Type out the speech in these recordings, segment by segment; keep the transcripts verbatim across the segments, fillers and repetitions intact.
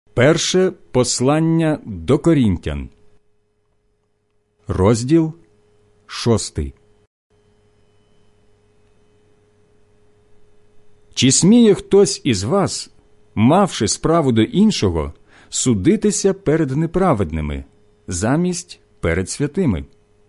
Перше послання до Корінтян, розділ шостий. Чи сміє хтось із вас, мавши справу до іншого, судитися перед неправедними, замість перед святими?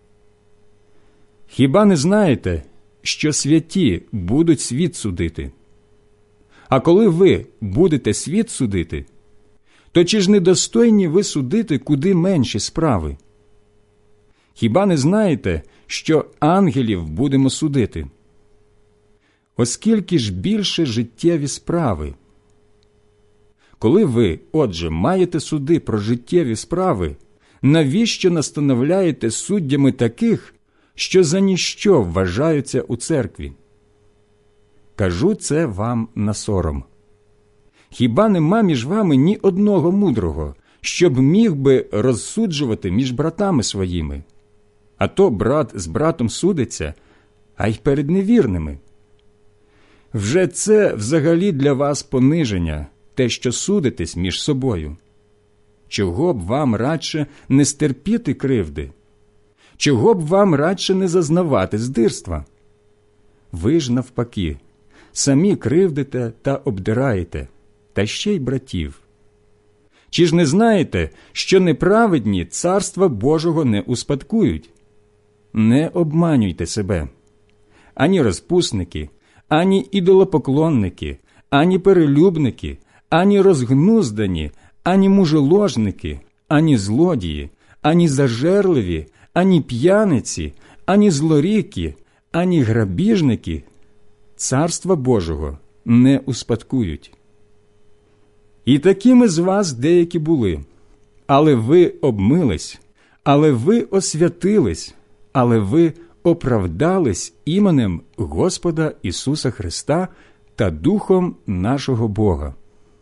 Хіба не знаєте, що святі будуть світ судити? А коли ви будете світ судити, то чи ж не достойні ви судити куди менші справи? Хіба не знаєте, що ангелів будемо судити? Оскільки ж більше життєві справи? Коли ви, отже, маєте суди про життєві справи, навіщо настановляєте суддями таких, що за ніщо вважаються у церкві? Кажу це вам на сором. Хіба нема між вами ні одного мудрого, щоб міг би розсуджувати між братами своїми? А то брат з братом судиться, а й перед невірними. Вже це взагалі для вас пониження, те, що судитесь між собою. Чого б вам радше не стерпіти кривди? Чого б вам радше не зазнавати здирства? Ви ж навпаки, самі кривдите та обдираєте, та ще й братів. Чи ж не знаєте, що неправедні царства Божого не успадкують? Не обманюйте себе. Ані розпусники, ані ідолопоклонники, ані перелюбники, ані розгнуздані, ані мужеложники, ані злодії, ані зажерливі, ані п'яниці, ані злоріки, ані грабіжники царства Божого не успадкують. І такими з вас деякі були, але ви обмились, але ви освятились, але ви оправдались іменем Господа Ісуса Христа та Духом нашого Бога.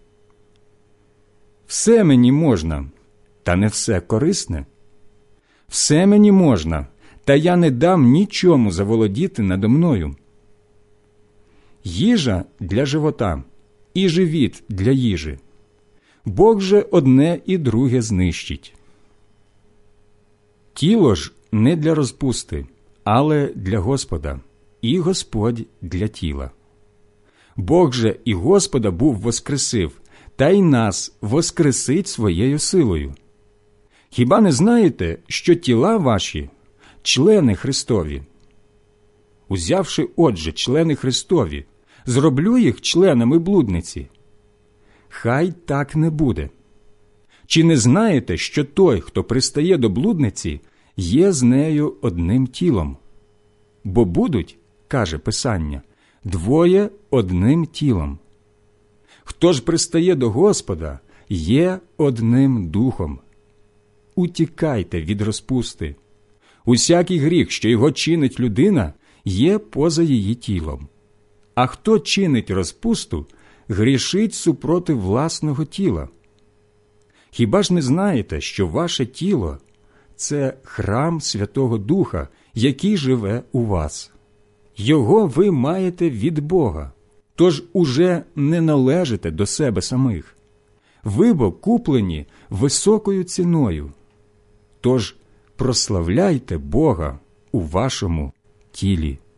Все мені можна, та не все корисне. Все мені можна, та я не дам нічому заволодіти надо мною. Їжа для живота і живіт для їжі. Бог же одне і друге знищить. Тіло ж не для розпусти, але для Господа, і Господь для тіла. Бог же і Господа був воскресив, та й нас воскресить своєю силою. Хіба не знаєте, що тіла ваші – члени Христові? Узявши, отже, члени Христові, зроблю їх членами блудниці? Хай так не буде. Чи не знаєте, що той, хто пристає до блудниці, є з нею одним тілом? Бо будуть, каже Писання, двоє одним тілом. Хто ж пристає до Господа, є одним духом. Утікайте від розпусти. Усякий гріх, що його чинить людина, є поза її тілом. А хто чинить розпусту, грішить супроти власного тіла. Хіба ж не знаєте, що ваше тіло – це храм Святого Духа, який живе у вас? Його ви маєте від Бога, тож уже не належите до себе самих. Ви бо куплені високою ціною. Тож прославляйте Бога у вашому тілі.